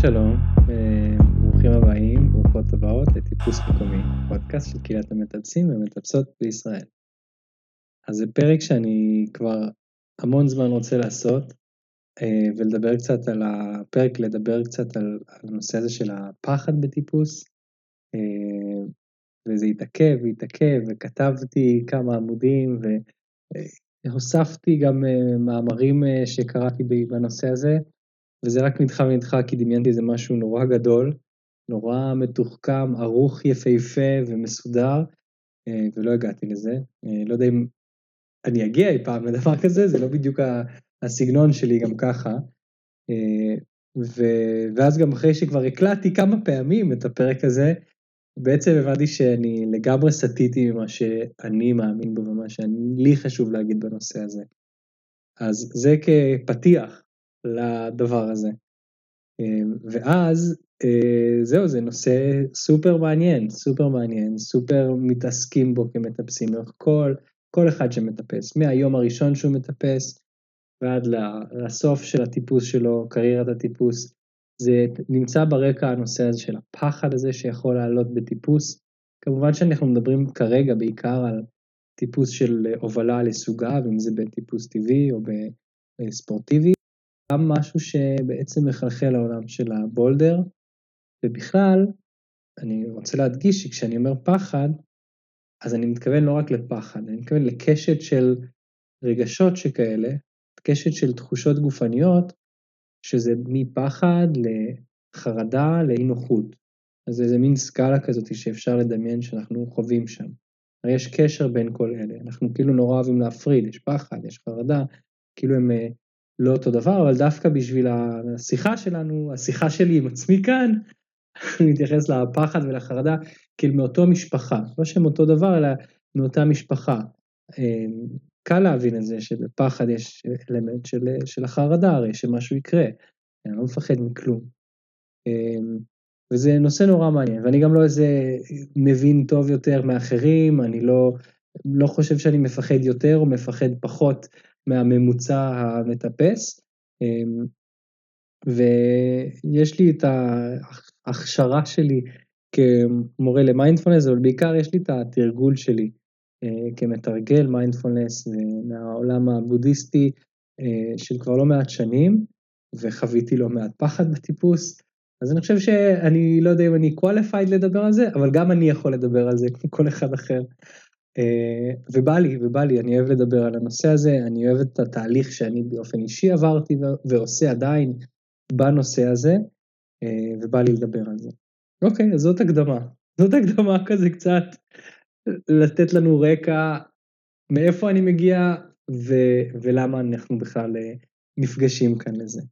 שלום, ברוכים הבאים, ברוכות הבאות לטיפוס מקומי, פודקאסט של קהילת המטפסים ומטפסות בישראל. אז זה פרק שאני כבר המון זמן רוצה לעשות, ולדבר קצת על הפרק, לדבר קצת על הנושא הזה של הפחד בטיפוס, וזה התעכב, וכתבתי כמה עמודים, והוספתי גם מאמרים שקראתי בנושא הזה, וזה רק נדחה, כי דמיינתי איזה משהו נורא גדול, נורא מתוחכם, ערוך יפהפה ומסודר, ולא הגעתי לזה. לא יודע אם אני אגיע אי פעם לדבר כזה, זה לא בדיוק הסגנון שלי גם ככה. ואז גם אחרי שכבר הקלטתי כמה פעמים את הפרק הזה, בעצם הבנתי שאני לגמרי סטיתי ממה שאני מאמין בו, ומה לי חשוב להגיד בנושא הזה. אז זה כפתיח לדבר הזה. ואז זהו, זה נושא סופר מעניין, סופר מתעסקים בו כמטפסים, כל אחד שמטפס, מהיום הראשון שהוא מטפס, ועד לסוף של הטיפוס שלו, קריירת הטיפוס, זה נמצא ברקע הנושא הזה של הפחד הזה שיכול לעלות בטיפוס. כמובן שאנחנו מדברים כרגע בעיקר על טיפוס של הובלה לסוגה, ואם זה בטיפוס טבעי או בספורטיבי, גם משהו שבעצם מחלחל לעולם של הבולדר, ובכלל, אני רוצה להדגיש שכשאני אומר פחד, אז אני מתכוון לא רק לפחד, אני מתכוון לקשת של רגשות שכאלה, קשת של תחושות גופניות, שזה מפחד לחרדה לאי נוחות. אז זה מין סקאלה כזאת שאפשר לדמיין שאנחנו חווים שם. הרי יש קשר בין כל אלה, אנחנו כאילו נורא אוהבים להפריד, יש פחד, יש חרדה, כאילו הם לא אותו דבר, אבל דווקא בשביל השיחה שלנו, השיחה שלי עם עצמי כאן, אני מתייחס לפחד ולחרדה, כאילו מאותו משפחה, לא שהם אותו דבר, אלא מאותה משפחה. קל להבין את זה שבפחד יש אלמנט של החרדה, הרי שמשהו יקרה, אני לא מפחד מכלום. וזה נושא נורא מעניין, ואני גם לא איזה מבין טוב יותר מאחרים, אני לא חושב שאני מפחד יותר או מפחד פחות מהממוצע המטפס, ויש לי את ההכשרה שלי כמורה למיינדפולנס, אבל בעיקר יש לי את התרגול שלי כמתרגל מיינדפולנס מהעולם הבודהיסטי של כבר לא מעט שנים, וחוויתי לא מעט פחד בטיפוס, אז אני חושב שאני לא יודע אם אני qualified לדבר על זה, אבל גם אני יכול לדבר על זה כמו כל אחד אחר. ובא לי, אני אוהב לדבר על הנושא הזה, אני אוהב את התהליך שאני באופן אישי עברתי ועושה עדיין בנושא הזה, ובא לי לדבר על זה. אוקיי, אז זאת הקדמה כזה קצת, לתת לנו רקע מאיפה אני מגיע, ולמה אנחנו בכלל נפגשים כאן לזה.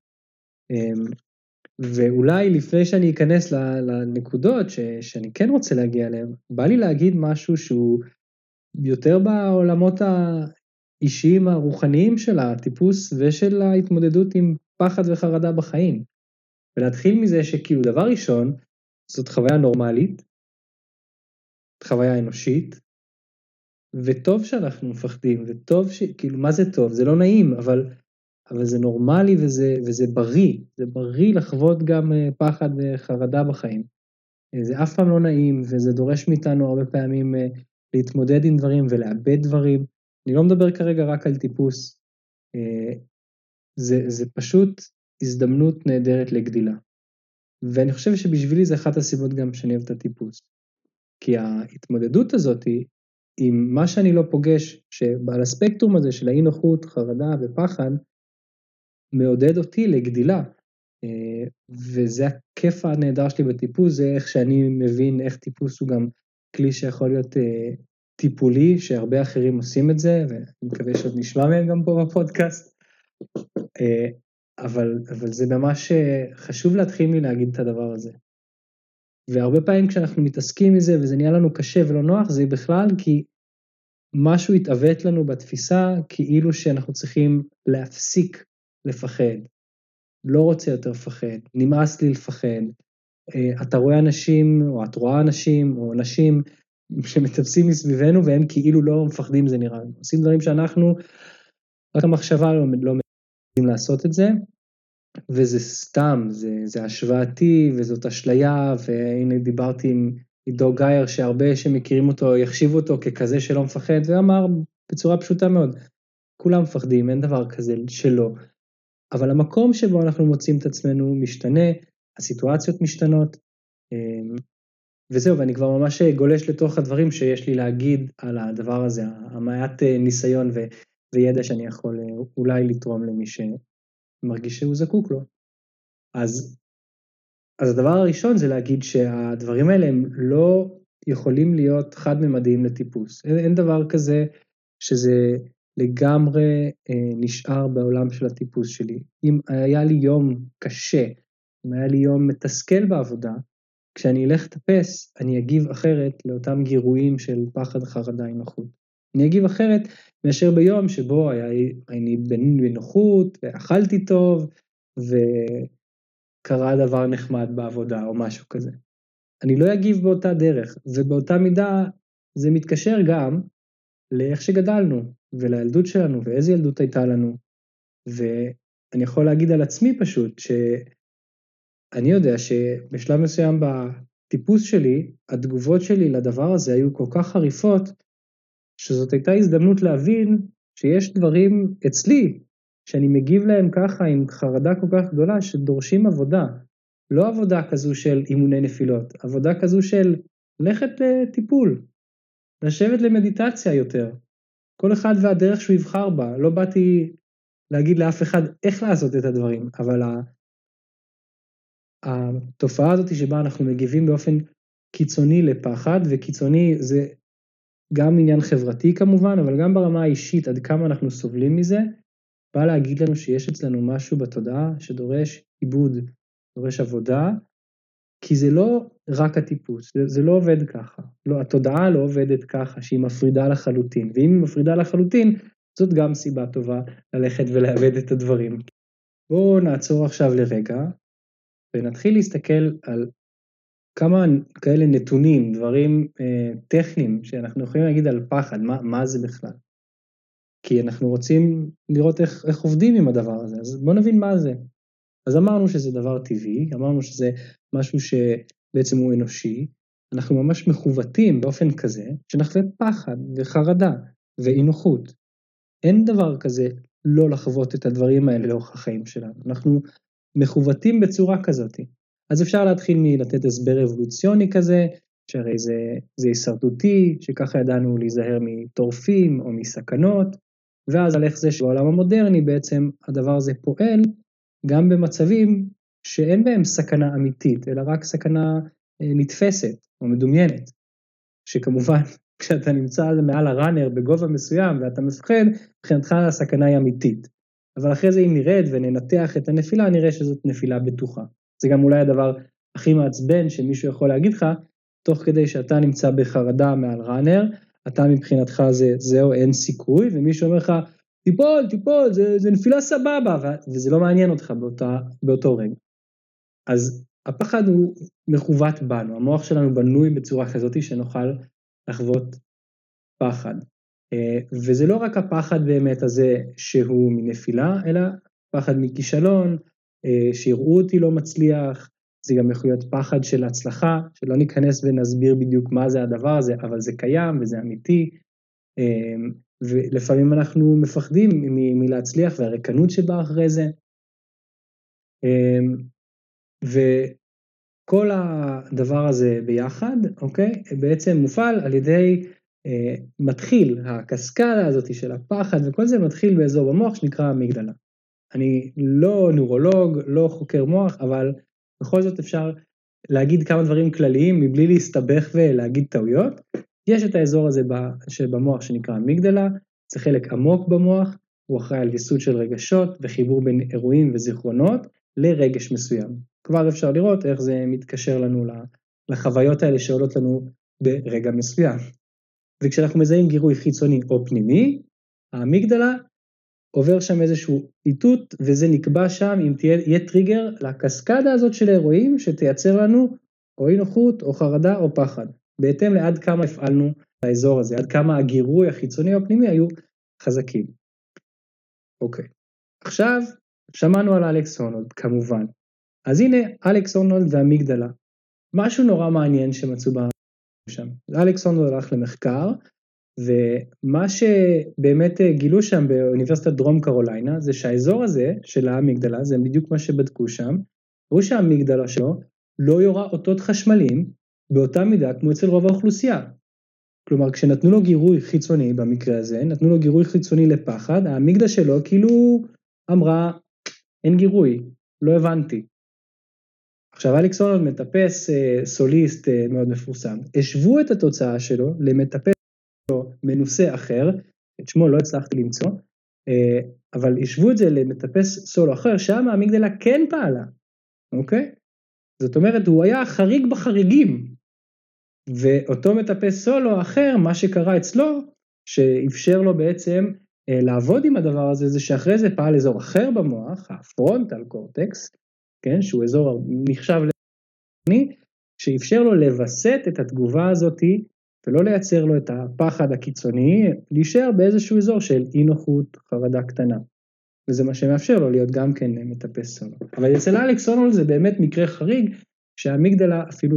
ואולי לפני שאני אכנס לנקודות שאני כן רוצה להגיע אליהן, בא לי להגיד משהו שהוא יותר בעולמות האישיים הרוחניים של הטיפוס ושל ההתמודדות עם פחד וחרדה בחיים. ולהתחיל מזה שכאילו דבר ראשון, זאת חוויה נורמלית, חוויה אנושית, וטוב שאנחנו מפחדים, וטוב כאילו מה זה טוב? זה לא נעים, אבל זה נורמלי וזה בריא, זה בריא לחוות גם פחד וחרדה בחיים. זה אף פעם לא נעים, וזה דורש מאיתנו הרבה פעמים להתמודד עם דברים ולאבד דברים. אני לא מדבר כרגע רק על טיפוס, זה פשוט הזדמנות נהדרת לגדילה. ואני חושב שבשבילי זה אחת הסיבות גם שאני אוהב את הטיפוס. כי ההתמודדות הזאת עם מה שאני לא פוגש, שעל הספקטרום הזה של האי נוחות, חרדה ופחד, מעודד אותי לגדילה, וזה הכיף הנהדר שלי בטיפוס, זה איך שאני מבין איך טיפוס הוא גם כלי שיכול להיות טיפולי, שהרבה אחרים עושים את זה, ואני מקווה שעוד נשמע מהם גם פה בפודקאסט, אבל זה ממש חשוב להתחיל מלהגיד את הדבר הזה. והרבה פעמים כשאנחנו מתעסקים מזה, וזה נהיה לנו קשה ולא נוח, זה בכלל כי משהו התעוות לנו בתפיסה, כאילו שאנחנו צריכים להפסיק לפחד. לא רוצה יותר לפחד, נמאס לי לפחד. אתה רואה אנשים, או את רואה אנשים, או אנשים שמטפסים מסביבנו, והם כאילו לא מפחדים, זה נראה. עושים דברים שאנחנו, רק המחשבה לא מנסים לעשות את זה, וזה סתם, זה השוואתי, וזאת אשליה, והנה דיברתי עם עידו גייר, שהרבה שמכירים אותו, יחשיבו אותו ככזה שלא מפחד, ואמר בצורה פשוטה מאוד, כולם מפחדים, אין דבר כזה שלא, אבל המקום שבו אנחנו מוצאים את עצמנו משתנה, הסיטואציות משתנות, וזהו, ואני כבר ממש גולש לתוך הדברים שיש לי להגיד על הדבר הזה, המעט ניסיון וידע שאני יכול אולי לתרום למי שמרגיש שהוא זקוק לו. אז הדבר הראשון זה להגיד שהדברים האלה הם לא יכולים להיות חד-ממדיים לטיפוס. אין דבר כזה שזה לגמרי נשאר בעולם של הטיפוס שלי. אם היה לי יום קשה, אם היה לי יום מתסכל בעבודה, כשאני אלך לטפס, אני אגיב אחרת לאותם גירויים של פחד, חרדה, אי-נוחות. אני אגיב אחרת מאשר ביום שבו אני בנוחות, ואכלתי טוב, וקרה דבר נחמד בעבודה או משהו כזה. אני לא אגיב באותה דרך, ובאותה מידה זה מתקשר גם לאיך שגדלנו, ולילדות שלנו, ואיזה ילדות הייתה לנו. ואני יכול להגיד על עצמי פשוט, שאני יודע שבשלב מסוים בטיפוס שלי, התגובות שלי לדבר הזה היו כל כך חריפות, שזאת הייתה הזדמנות להבין שיש דברים אצלי, שאני מגיב להם ככה עם חרדה כל כך גדולה, שדורשים עבודה. לא עבודה כזו של אימוני נפילות, עבודה כזו של ללכת לטיפול, לשבת למדיטציה יותר. כל אחד והדרך שהוא יבחר בה, לא באתי להגיד לאף אחד איך לעשות את הדברים, אבל התופעה הזאת שבה אנחנו מגיבים באופן קיצוני לפחד, וקיצוני זה גם עניין חברתי כמובן, אבל גם ברמה האישית, עד כמה אנחנו סובלים מזה, בא להגיד לנו שיש אצלנו משהו בתודעה שדורש עיבוד, דורש עבודה, כי זה לא רק הטיפוס, זה לא עובד ככה. לא, התודעה לא עובדת ככה, שהיא מפרידה לחלוטין, ואם היא מפרידה לחלוטין, זאת גם סיבה טובה ללכת ולאבד את הדברים. בואו נעצור עכשיו לרגע, ונתחיל להסתכל על כמה כאלה נתונים, דברים טכניים, שאנחנו יכולים להגיד על פחד, מה זה בכלל. כי אנחנו רוצים לראות איך עובדים עם הדבר הזה, אז בואו נבין מה זה. אז אמרנו שזה דבר טבעי, אמרנו שזה משהו שבעצם הוא אנושי, אנחנו ממש מכוותים באופן כזה, שנחווה פחד וחרדה ואי-נוחות. אין דבר כזה לא לחוות את הדברים האלה לאורך החיים שלנו, אנחנו מכוותים בצורה כזאת. אז אפשר להתחיל מלתת הסבר אבולוציוני כזה, שהרי זה הישרדותי, שככה ידענו להיזהר מטורפים או מסכנות, ואז על איך זה שבעולם המודרני בעצם הדבר הזה פועל, גם במצבים שאין בהם סכנה אמיתית, אלא רק סכנה נתפסת או מדומיינת, שכמובן כשאתה נמצא מעל הראנר בגובה מסוים ואתה מפחד, מבחינתך הסכנה היא אמיתית, אבל אחרי זה אם נרד וננתח את הנפילה, נראה שזאת נפילה בטוחה. זה גם אולי הדבר הכי מעצבן שמישהו יכול להגיד לך, תוך כדי שאתה נמצא בחרדה מעל ראנר, אתה מבחינתך זהו אין סיכוי, ומישהו אומר לך, תיפול, זה נפילה סבבה, וזה לא מעניין אותך באותו רגע. אז הפחד הוא מכוות בנו, המוח שלנו בנוי בצורה כזאת שנוכל לחוות פחד. וזה לא רק הפחד באמת הזה שהוא מנפילה, אלא פחד מכישלון, שיראו אותי לא מצליח, זה גם יכול להיות פחד של הצלחה, שלא ניכנס ונסביר בדיוק מה זה הדבר הזה, אבל זה קיים וזה אמיתי, ולפעמים אנחנו מפחדים מלהצליח והריקנות שבא אחרי זה, וכל הדבר הזה ביחד, אוקיי, בעצם מופעל על ידי, מתחיל, הקסקדה הזאת של הפחד וכל זה מתחיל באזור במוח שנקרא אמיגדלה. אני לא נורולוג, לא חוקר מוח, אבל בכל זאת אפשר להגיד כמה דברים כלליים מבלי להסתבך ולהגיד טעויות. יש את האזור הזה שבמוח שנקרא אמיגדלה, זה חלק עמוק במוח, הוא אחראי על ויסות של רגשות וחיבור בין אירועים וזיכרונות לרגש מסוים. כבר אפשר לראות איך זה מתקשר לנו לחוויות האלה שעולות לנו ברגע מסוים. וכשאנחנו מזהים גירוי חיצוני או פנימי, האמיגדלה עובר שם איזשהו איתות, וזה נקבע שם אם יהיה טריגר לקסקדה הזאת של האירועים, שתייצר לנו או אי נוחות או חרדה או פחד, בהתאם לעד כמה הפעלנו לאזור הזה, עד כמה הגירוי החיצוני או הפנימי היו חזקים. אוקיי. עכשיו שמענו על אלכס הונולד כמובן. אז הנה אלכס הונולד והאמיגדלה. משהו נורא מעניין שמצאו שם. אלכס הונולד הלך למחקר, ומה שבאמת גילו שם באוניברסיטת דרום קרוליינה, זה שהאזור הזה של האמיגדלה, זה בדיוק מה שבדקו שם, ראו שהאמיגדלה שלו לא יורה אותות חשמליים באותה מידה כמו אצל רוב האוכלוסייה. כלומר, כשנתנו לו גירוי חיצוני במקרה הזה, נתנו לו גירוי חיצוני לפחד, האמיגדלה שלו כאילו אמרה, אין גירוי, לא הבנתי. עכשיו אלכס הונולד מטפס סוליסט מאוד מפורסם, השוו את התוצאה שלו למטפס מנוסה אחר, את שמו לא הצלחתי למצוא, אבל השוו את זה למטפס סולו אחר, שם האמיגדלה כן פעלה, אוקיי? זאת אומרת, הוא היה חריג בחריגים, ואותו מטפס סולו אחר, מה שקרה אצלו, שאפשר לו בעצם לעבוד עם הדבר הזה, זה שאחרי זה פעל אזור אחר במוח, הפרונטל קורטקס, כן, שהוא אזור נחשב לפני, שאפשר לו לבסט את התגובה הזאת, ולא לייצר לו את הפחד הקיצוני, להישאר באיזשהו אזור של אי נוחות, חרדה קטנה. וזה מה שמאפשר לו להיות גם כן מטפס סולו. אבל אצל אלכס הונולד זה באמת מקרה חריג, שהאמיגדלה אפילו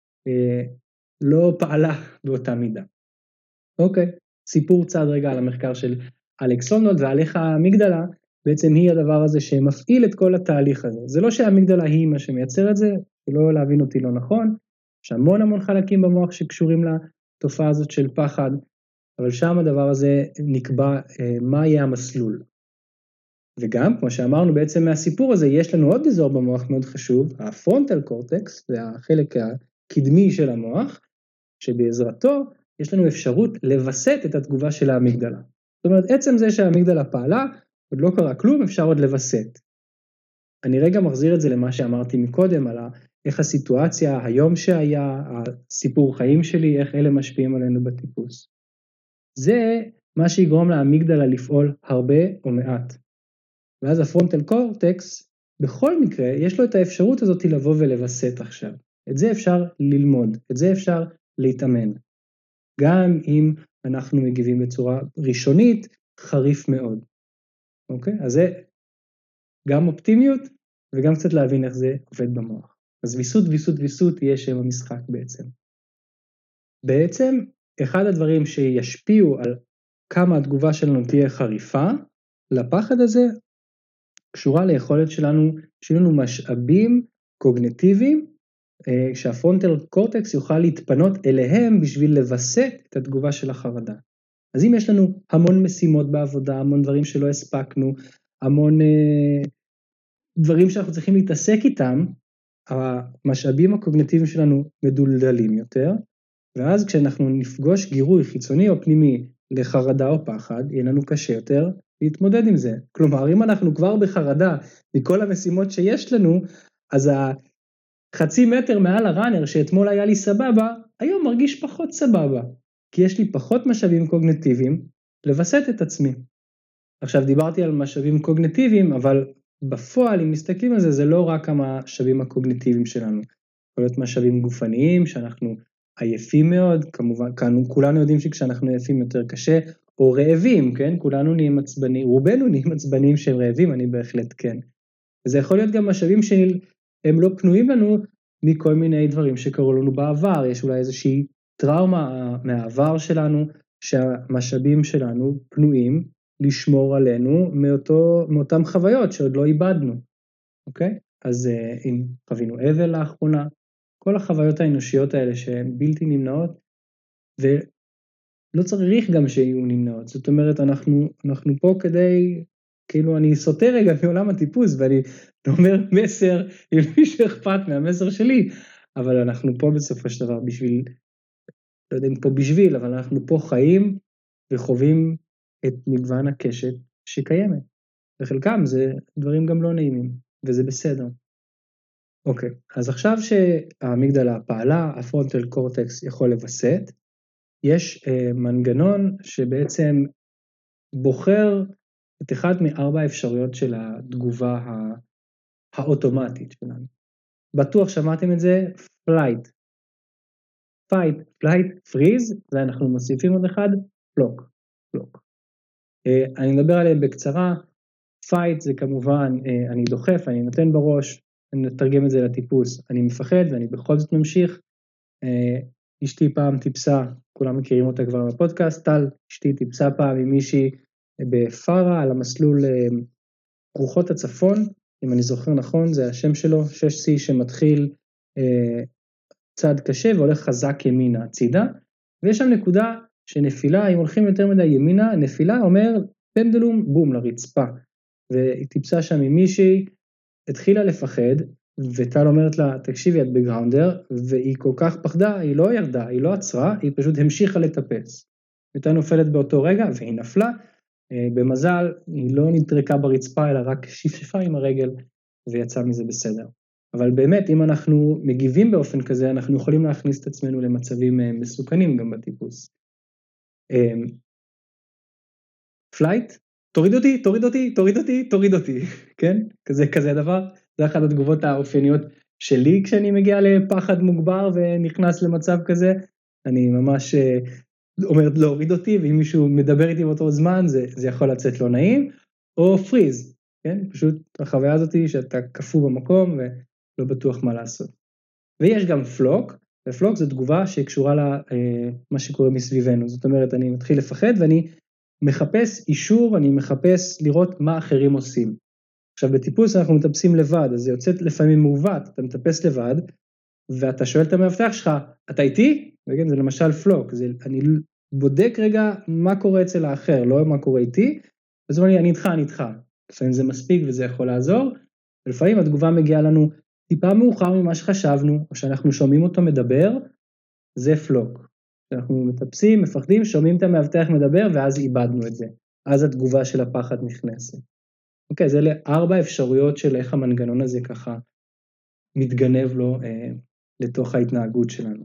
לא פעלה באותה מידה. אוקיי, סיפור צעד רגע על המחקר של אלכס הונולד, ועל איך האמיגדלה בעצם היא הדבר הזה שמפעיל את כל התהליך הזה. זה לא שהאמיגדלה היא מה שמייצר את זה, לא להבין אותי לא נכון, יש המון חלקים במוח שקשורים לתופעה הזאת של פחד, אבל שם הדבר הזה נקבע מה יהיה המסלול. וגם, כמו שאמרנו בעצם מהסיפור הזה, יש לנו עוד אזור במוח מאוד חשוב, הפרונטל קורטקס, זה החלק הקדמי של המוח, שבעזרתו יש לנו אפשרות לבסט את התגובה של האמיגדלה. זאת אומרת, עצם זה שהאמיגדלה פעלה, עוד לא קרה כלום, אפשר עוד לבסט. אני רגע מחזיר את זה למה שאמרתי מקודם, על איך הסיטואציה, היום שהיה, הסיפור חיים שלי, איך אלה משפיעים עלינו בטיפוס. זה מה שיגרום לאמיגדלה לפעול הרבה או מעט. ואז הפרונטל קורטקס, בכל מקרה, יש לו את האפשרות הזאת לבוא ולבסט עכשיו. את זה אפשר ללמוד, את זה אפשר להתאמן. גם אם אנחנו מגיבים בצורה ראשונית, חריף מאוד. אוקיי? אז זה גם אופטימיות, וגם קצת להבין איך זה עובד במוח. אז ויסות יהיה שם המשחק בעצם. בעצם, אחד הדברים שישפיעו על כמה התגובה שלנו תהיה חריפה, לפחד הזה, קשורה ליכולת שלנו, שיהיו לנו משאבים קוגניטיביים, שהפרונטל קורטקס יוכל להתפנות אליהם בשביל לבסט את התגובה של החרדה. אז אם יש לנו המון משימות בעבודה, המון דברים שלא הספקנו, המון דברים שאנחנו צריכים להתעסק איתם, המשאבים הקוגניטיביים שלנו מדולדלים יותר, ואז כשאנחנו נפגוש גירוי חיצוני או פנימי לחרדה או פחד, יהיה לנו קשה יותר להתמודד עם זה. כלומר, אם אנחנו כבר בחרדה מכל המשימות שיש לנו, אז החצי מטר מעל הראנר שאתמול היה לי סבבה, היום מרגיש פחות סבבה, כי יש לי פחות משאבים קוגניטיביים לבסט את עצמי. עכשיו דיברתי על משאבים קוגניטיביים, אבל בפועל אם מסתכלים על זה, זה לא רק המשאבים הקוגניטיביים שלנו, יכול להיות משאבים גופניים שאנחנו עייפים מאוד, כמובן, כולנו יודעים שכשאנחנו עייפים יותר קשה, או רעבים, כן? כולנו נהיים עצבנים, רובנו נהיים עצבנים שהם רעבים, אני בהחלט כן. וזה יכול להיות גם משאבים שהם לא פנויים לנו מכל מיני דברים שקרו לנו בעבר, יש אולי איזושהי טראומה מהעבר שלנו, שהמשאבים שלנו פנויים לשמור עלינו מאותם חוויות שעוד לא איבדנו, אוקיי? אז אם חווינו אבל לאחרונה, כל החוויות האנושיות האלה שהן בלתי נמנעות, ולא צריך גם שיהיו נמנעות, זאת אומרת אנחנו פה כדי, כאילו אני סוטה רגע מעולם הטיפוס, ואני אומר מסר, עם מי שאכפת מהמסר שלי, אבל אנחנו פה בסופו של דבר בשביל, לא יודע אם פה בשביל, אבל אנחנו פה חיים וחווים את מגוון הקשת שקיימת, וחלקם זה דברים גם לא נעימים, וזה בסדר. אוקיי, אז עכשיו שהאמיגדלה פעלה, הפרונטל קורטקס יכול לבסט, יש מנגנון שבעצם בוחר את אחד מארבע האפשרויות של התגובה האוטומטית שלנו. בטוח שמעתם את זה, flight, fight, flight, freeze, ואנחנו מוסיפים עוד אחד, flock. אני מדבר עליהם בקצרה, fight זה כמובן, אני דוחף, אני נותן בראש, אני נתרגם את זה לטיפוס, אני מפחד ואני בכל זאת ממשיך. אשתי פעם טיפסה, כולם מכירים אותה כבר בפודקאסט, טל, אשתי טיפסה פעם עם מישהי בפארה על המסלול רוחות הצפון, אם אני זוכר נכון, זה השם שלו, 6C שמתחיל צעד קשה והולך חזק ימינה הצידה, ויש שם נקודה שנפילה, אם הולכים יותר מדי ימינה, נפילה אומר פנדלום בום לרצפה, והיא טיפסה שם עם מישהי, התחילה לפחד, וטל אומרת לה, תקשיבי את בגראונדר, והיא כל כך פחדה, היא לא ירדה, היא לא עצרה, היא פשוט המשיכה לטפס. הייתה נופלת באותו רגע, והיא נפלה, במזל, היא לא נטרקה ברצפה, אלא רק שפשפה עם הרגל, ויצא מזה בסדר. אבל באמת, אם אנחנו מגיבים באופן כזה, אנחנו יכולים להכניס את עצמנו למצבים מסוכנים גם בטיפוס. פלייט, תוריד אותי, תוריד אותי, תוריד אותי, תוריד אותי, כן? כזה דבר. זה אחת התגובות האופייניות שלי כשאני מגיע לפחד מוגבר ונכנס למצב כזה. אני ממש אומר להוריד אותי, ואם מישהו מדבר איתי באותו זמן, זה יכול לצאת לא נעים, או פריז, כן? פשוט החוויה הזאת היא שאתה קפוא במקום ולא בטוח מה לעשות. ויש גם פלוק, ופלוק זו תגובה שקשורה למה שקורה מסביבנו. זאת אומרת, אני מתחיל לפחד ואני מחפש אישור, אני מחפש לראות מה אחרים עושים. עכשיו בטיפוס אנחנו מטפסים לבד, אז זה יוצא לפעמים מעוות, אתה מטפס לבד, ואתה שואל את המאבטח שלך, אתה איתי? וכן, זה למשל פלוק, אני בודק רגע מה קורה אצל האחר, לא מה קורה איתי, אז אומר לי, אני איתך. לפעמים זה מספיק וזה יכול לעזור, ולפעמים התגובה מגיעה לנו טיפה מאוחר ממה שחשבנו, או שאנחנו שומעים אותו מדבר, זה פלוק. אנחנו מטפסים, מפחדים, שומעים את המאבטח מדבר, ואז איבדנו את זה. אז התגובה של הפחד נכנסת. אוקיי, זה 4 אפשרויות של איך המנגנון הזה ככה מתגנב לו לתוך ההתנהגות שלנו.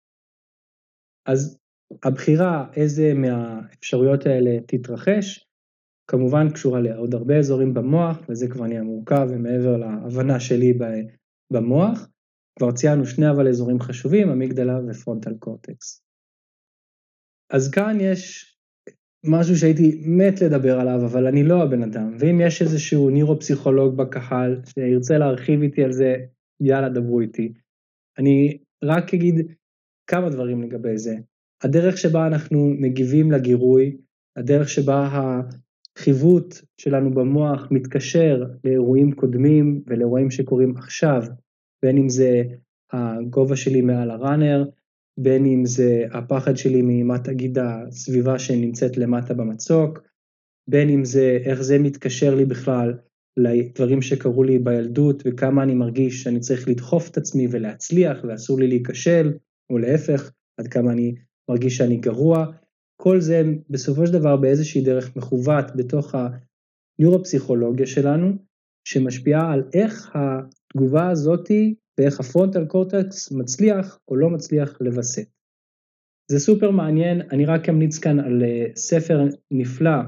אז הבחירה איזה מהאפשרויות האלה תתרחש, כמובן קשורה לעוד הרבה אזורים במוח, וזה כבר נהיה מורכב ומעבר להבנה שלי במוח, כבר ציינו 2 אבל אזורים חשובים, אמיגדלה ופרונטל קורטקס. אז כאן יש משהו שהייתי מת לדבר עליו, אבל אני לא הבן אדם, ואם יש איזשהו נירופסיכולוג בקהל שירצה להרחיב איתי על זה, יאללה דברו איתי. אני רק אגיד כמה דברים לגבי זה. הדרך שבה אנחנו מגיבים לגירוי, הדרך שבה החיווט שלנו במוח מתקשר לאירועים קודמים ולאירועים שקורים עכשיו, בין אם זה הגובה שלי מעל הראנר, בין אם זה הפחד שלי ממה תגיד הסביבה שנמצאת למטה במצוק, בין אם זה איך זה מתקשר לי בכלל לדברים שקרו לי בילדות, וכמה אני מרגיש שאני צריך לדחוף את עצמי ולהצליח, ואסור לי להיכשל, או להפך, עד כמה אני מרגיש שאני גרוע. כל זה בסופו של דבר באיזושהי דרך מכוות בתוך הניורופסיכולוגיה שלנו, שמשפיעה על איך התגובה הזאת ואיך הפרונטל קורטקס מצליח או לא מצליח לבסט. זה סופר מעניין, אני רק אמליץ כאן על ספר נפלא,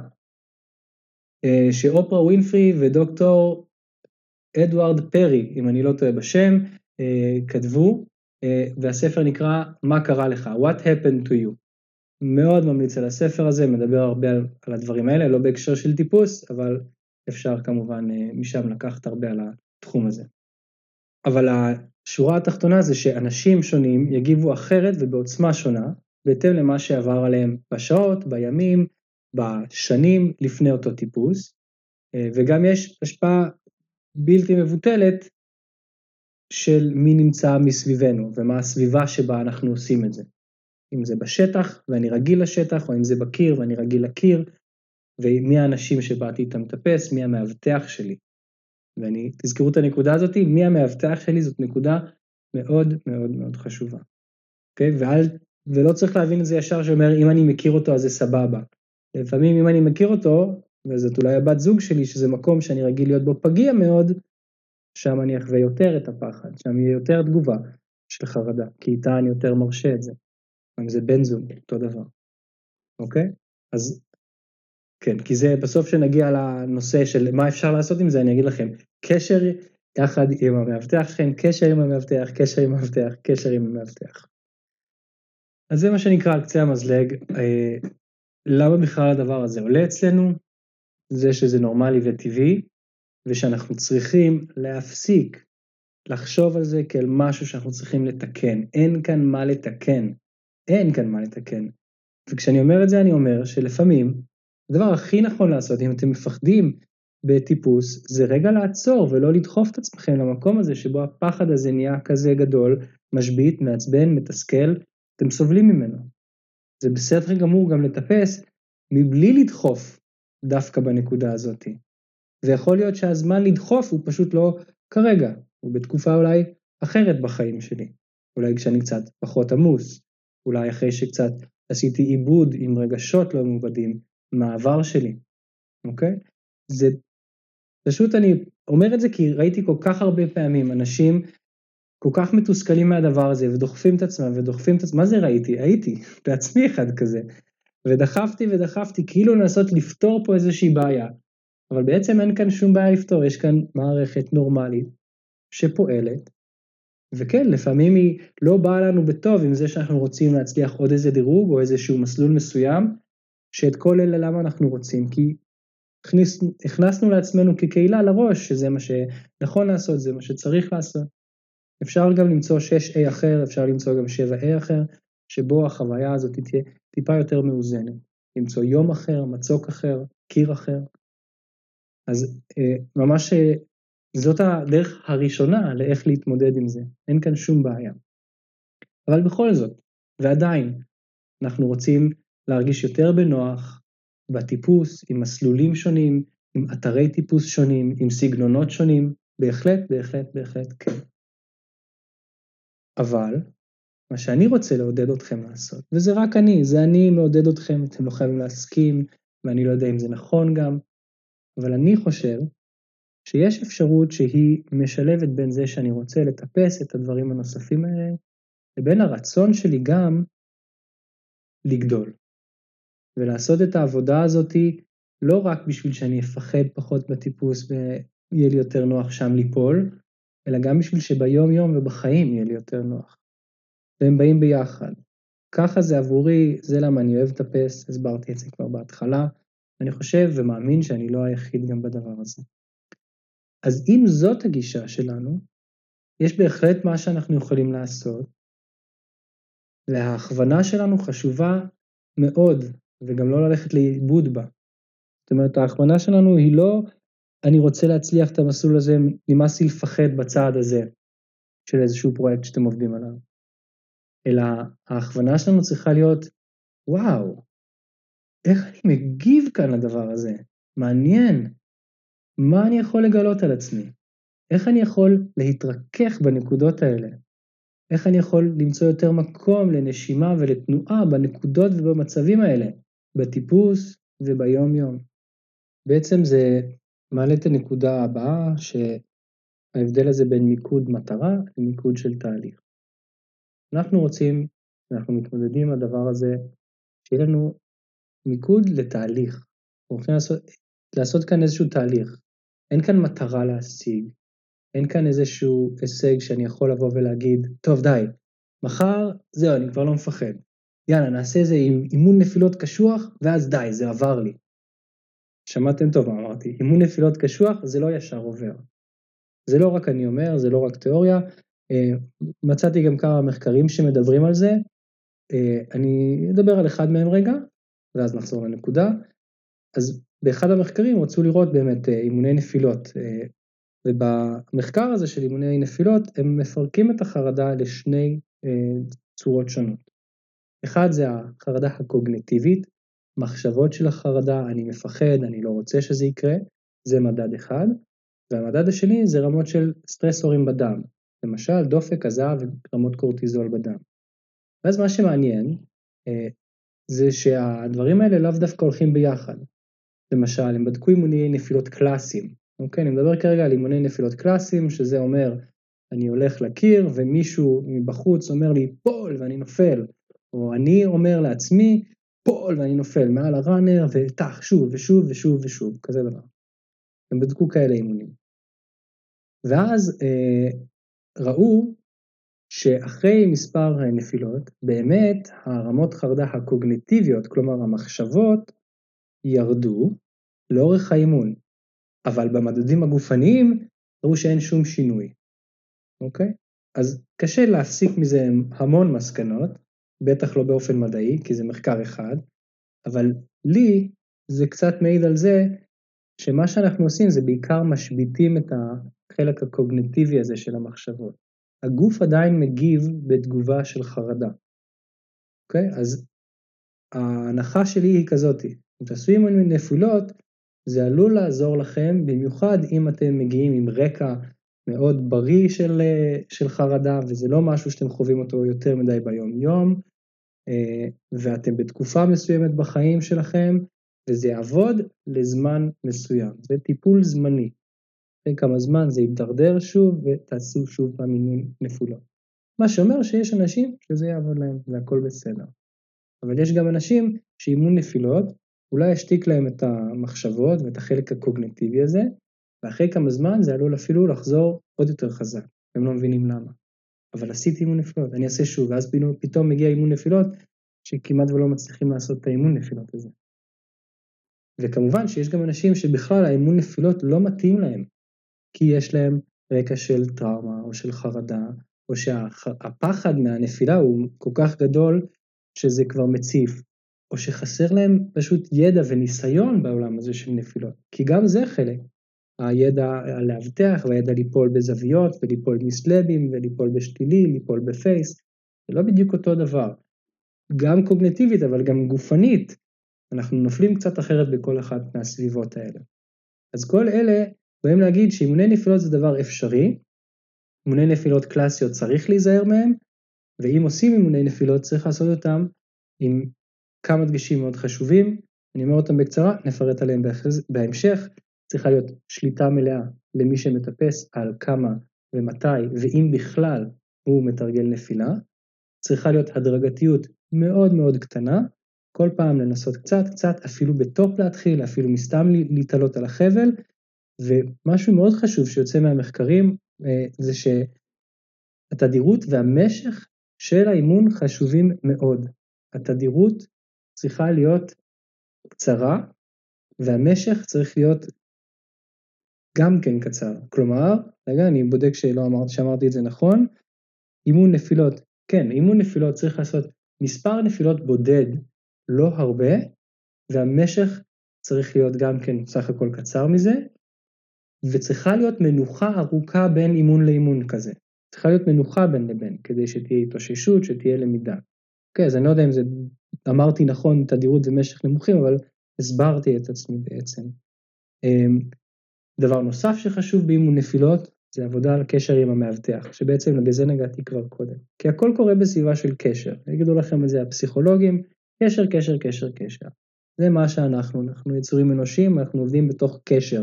שאופרה ווינפרי ודוקטור אדוארד פרי, אם אני לא טועה בשם, כתבו, והספר נקרא מה קרה לך, What happened to you. מאוד ממליץ על הספר הזה, מדבר הרבה על הדברים האלה, לא בהקשר של טיפוס, אבל אפשר כמובן משם לקחת הרבה על התחום הזה. אבל השורה התחתונה זה שאנשים שונים יגיבו אחרת ובעוצמה שונה, בהתאם למה שעבר עליהם בשעות, בימים, בשנים לפני אותו טיפוס, וגם יש השפעה בלתי מבוטלת של מי נמצא מסביבנו, ומה הסביבה שבה אנחנו עושים את זה. אם זה בשטח ואני רגיל לשטח, או אם זה בקיר ואני רגיל לקיר, ומי האנשים שבאתי איתם לטפס, מי המאבטח שלי. ואני, תזכרו את הנקודה הזאת, מי המאבטח שלי, זאת נקודה מאוד מאוד מאוד חשובה. אוקיי? ולא צריך להבין את זה ישר שאומר, אם אני מכיר אותו אז זה סבבה. לפעמים אם אני מכיר אותו, וזאת אולי הבת זוג שלי, שזה מקום שאני רגיל להיות בו פגיע מאוד, שם אני אחווה יותר את הפחד, שם יהיה יותר תגובה של חרדה, כי איתה אני יותר מרשה את זה. אם זה בן זוג, אותו דבר. אוקיי? אז כן, כי זה בסוף שנגיע לנושא של מה אפשר לעשות עם זה, אני אגיד לכם, קשר יחד עם המאבטח שלכם, קשר עם המאבטח, קשר עם המאבטח, קשר עם המאבטח. אז זה מה שנקרא על קצה המזלג, למה בכלל הדבר הזה עולה אצלנו? זה שזה נורמלי וטבעי, ושאנחנו צריכים להפסיק לחשוב על זה כאל משהו שאנחנו צריכים לתקן. אין כאן מה לתקן. אין כאן מה לתקן. וכשאני אומר את זה, אני אומר שלפעמים, הדבר הכי נכון לעשות, אם אתם מפחדים בטיפוס, זה רגע לעצור ולא לדחוף את עצמכם למקום הזה, שבו הפחד הזה נהיה כזה גדול, משבית, מעצבן, מתסכל, אתם סובלים ממנו. זה בסדר גמור גם לטפס, מבלי לדחוף דווקא בנקודה הזאת. ויכול להיות שהזמן לדחוף הוא פשוט לא כרגע, הוא בתקופה אולי אחרת בחיים שלי. אולי כשאני קצת פחות עמוס, אולי אחרי שקצת עשיתי עיבוד עם רגשות לא מעובדים, מהעבר שלי, אוקיי? זה פשוט אני אומר את זה כי ראיתי כל כך הרבה פעמים אנשים כל כך מתוסכלים מהדבר הזה ודוחפים את עצמם מה זה ראיתי? הייתי בעצמי אחד כזה, ודחפתי כאילו לנסות לפתור פה איזושהי בעיה, אבל בעצם אין כאן שום בעיה לפתור, יש כאן מערכת נורמלית שפועלת, וכן, לפעמים היא לא באה לנו בטוב עם זה שאנחנו רוצים להצליח עוד איזה דירוג או איזשהו מסלול מסוים, שאת כל אלה למה אנחנו רוצים, כי הכנסנו לעצמנו כקהילה לראש, שזה מה שנכון לעשות, זה מה שצריך לעשות. אפשר גם למצוא 6A אחר, אפשר למצוא גם 7A אחר, שבו החוויה הזאת תהיה טיפה יותר מאוזנת. למצוא יום אחר, מצוק אחר, קיר אחר. אז ממש זאת הדרך הראשונה לאיך להתמודד עם זה. אין כאן שום בעיה. אבל בכל זאת, ועדיין, אנחנו רוצים להרגיש יותר בנוח בטיפוס, עם מסלולים שונים, עם אתרי טיפוס שונים, עם סגנונות שונים. בהחלט, כן. אבל, מה שאני רוצה לעודד אתכם לעשות, וזה רק אני, זה אני מעודד אתכם, אתם לא חייבים להסכים, ואני לא יודע אם זה נכון גם, אבל אני חושב שיש אפשרות שהיא משלבת בין זה שאני רוצה לטפס את הדברים הנוספים האלה, לבין הרצון שלי גם לגדול. ולעשות את העבודה הזאת לא רק בשביל שאני אפחד פחות בטיפוס ויהיה לי יותר נוח שם ליפול, אלא גם בשביל שביום יום ובחיים יהיה לי יותר נוח. והם באים ביחד. ככה זה עבורי, זה למה אני אוהב לטפס, הסברתי את זה כבר בהתחלה, אני חושב ומאמין שאני לא היחיד גם בדבר הזה. אז אם זאת הגישה שלנו, יש בהחלט מה שאנחנו יכולים לעשות, וההכוונה שלנו חשובה מאוד, וגם לא ללכת לאיבוד בה. זאת אומרת, ההכוונה שלנו היא לא, אני רוצה להצליח את המסלול הזה, נמאס לי לפחד בצעד הזה, של איזשהו פרויקט שאתם עובדים עליו. אלא ההכוונה שלנו צריכה להיות, וואו, איך אני מגיב כאן לדבר הזה? מעניין. מה אני יכול לגלות על עצמי? איך אני יכול להתרכך בנקודות האלה? איך אני יכול למצוא יותר מקום לנשימה ולתנועה בנקודות ובמצבים האלה, בטיפוס וביום יום? בעצם זה מעלה את הנקודה הבאה, שההבדל הזה בין מיקוד מטרה למיקוד של תהליך. אנחנו רוצים, אנחנו מתמודדים עם הדבר הזה, שיהיה לנו מיקוד לתהליך. אנחנו רוצים לעשות כאן איזשהו תהליך. אין כאן מטרה להשיג. אין כאן איזשהו הישג שאני יכול לבוא ולהגיד, טוב די, מחר זהו, אני כבר לא מפחד. יאללה, נעשה איזה אימון נפילות קשוח, ואז די, זה עבר לי. שמעתם טוב מה אמרתי, אימון נפילות קשוח זה לא ישר עובר. זה לא רק אני אומר, זה לא רק תיאוריה, מצאתי גם כמה מחקרים שמדברים על זה, אני אדבר על אחד מהם רגע, ואז נחזור לנקודה. אז באחד המחקרים רצו לראות באמת אימוני נפילות, ובמחקר הזה של אימוני נפילות, הם מפרקים את החרדה לשני צורות שונות. אחד זה החרדה הקוגניטיבית, מחשבות של החרדה, אני מפחד, אני לא רוצה שזה יקרה, זה מדד אחד, והמדד השני זה רמות של סטרסורים בדם, למשל דופק, הזעה ורמות קורטיזול בדם. ואז מה שמעניין, זה שהדברים האלה לאו דווקא הולכים ביחד. למשל, הם בדקו אימוני נפילות קלאסיים, אוקיי, אני מדבר כרגע על אימוני נפילות קלאסיים, שזה אומר, אני הולך לקיר ומישהו מבחוץ אומר לי, פול ואני נופל, או אני אומר לעצמי, פול ואני נופל מעל הראנר, ותח שוב ושוב ושוב ושוב, כזה דבר. הם בדקו כאלה אימונים. ואז ראו שאחרי מספר נפילות, באמת הרמות חרדה הקוגניטיביות, כלומר המחשבות, ירדו, לאורך האימון, אבל במדדים הגופניים ראו שאין שום שינוי, אוקיי? אז קשה להסיק מזה המון מסקנות, בטח לא באופן מדעי, כי זה מחקר אחד, אבל לי זה קצת מעיד על זה, שמה שאנחנו עושים זה בעיקר משביטים את החלק הקוגניטיבי הזה של המחשבות. הגוף עדיין מגיב בתגובה של חרדה, אוקיי? אז ההנחה שלי היא כזאת, אם תעשו אימון נפילות, זה עלול לעזור לכם, במיוחד אם אתם מגיעים עם רקע מאוד בריא של חרדה, וזה לא משהו שאתם חווים אותו יותר מדי ביום יום, ואתם בתקופה מסוימת בחיים שלכם, וזה יעבוד לזמן מסוים, זה טיפול זמני. אחרי כמה זמן זה יתדרדר שוב, ותעשו שוב פעם אימון נפילות. מה שאומר שיש אנשים שזה יעבוד להם, והכל בסדר. אבל יש גם אנשים שאימון נפילות, אולי ישתיק להם את המחשבות ואת החלק הקוגניטיבי הזה, ואחרי כמה זמן זה עלול אפילו לחזור עוד יותר חזק, הם לא מבינים למה. אבל עשיתי אימון נפילות, אני אעשה שוב, ואז פתאום מגיע אימון נפילות, שכמעט ולא מצליחים לעשות את האימון נפילות הזה. וכמובן שיש גם אנשים שבכלל האימון נפילות לא מתאים להם, כי יש להם רקע של טראומה או של חרדה, או שהפחד מהנפילה הוא כל כך גדול שזה כבר מציף, או שחסר להם פשוט ידע וניסיון בעולם הזה של נפילות, כי גם זה חלק, הידע להבטח והידע ליפול בזוויות וליפול מסלבים וליפול בשתילי, ליפול בפייס, זה לא בדיוק אותו דבר, גם קוגניטיבית אבל גם גופנית, אנחנו נופלים קצת אחרת בכל אחת מהסביבות האלה. אז כל אלה באים להגיד שאימוני נפילות זה דבר אפשרי, אימוני נפילות קלאסיות צריך להיזהר מהם, ואם עושים אימוני נפילות צריך לעשות אותם עם כמה דגשים מאוד חשובים, אני אומר אותם בקצרה, נפרט עליהם בהמשך, צריכה להיות שליטה מלאה למי שמטפס על כמה ומתי, ואם בכלל הוא מתרגל נפילה, צריכה להיות הדרגתיות מאוד מאוד קטנה, כל פעם לנסות קצת, אפילו בטופ להתחיל, אפילו מסתם להתעלות על החבל, ומשהו מאוד חשוב שיוצא מהמחקרים, זה שהתדירות והמשך של האימון חשובים מאוד. התדירות צריכה להיות קצרה, והמשך צריך להיות גם כן קצר. כלומר, רגע, אני בודק שאמרתי את זה נכון, אימון נפילות, כן, אימון נפילות צריך לעשות מספר נפילות בודד, לא הרבה, והמשך צריך להיות גם כן סך הכל קצר מזה, וצריכה להיות מנוחה ארוכה בין אימון לאימון כזה. צריכה להיות מנוחה בין לבין, כדי שתהיה התאוששות, שתהיה למידה. אוקיי, אז אני לא יודע אם זה, אמרתי נכון, תדירות ומשך נמוכים, אבל הסברתי את עצמי בעצם. דבר נוסף שחשוב באימון נפילות, זה עבודה על קשר עם המאבטח, שבעצם לזה נגעתי כבר קודם. כי הכל קורה בסביבה של קשר. יגידו לכם את זה הפסיכולוגים, קשר, קשר, קשר, קשר. זה מה אנחנו יצורים אנושיים, אנחנו עובדים בתוך קשר.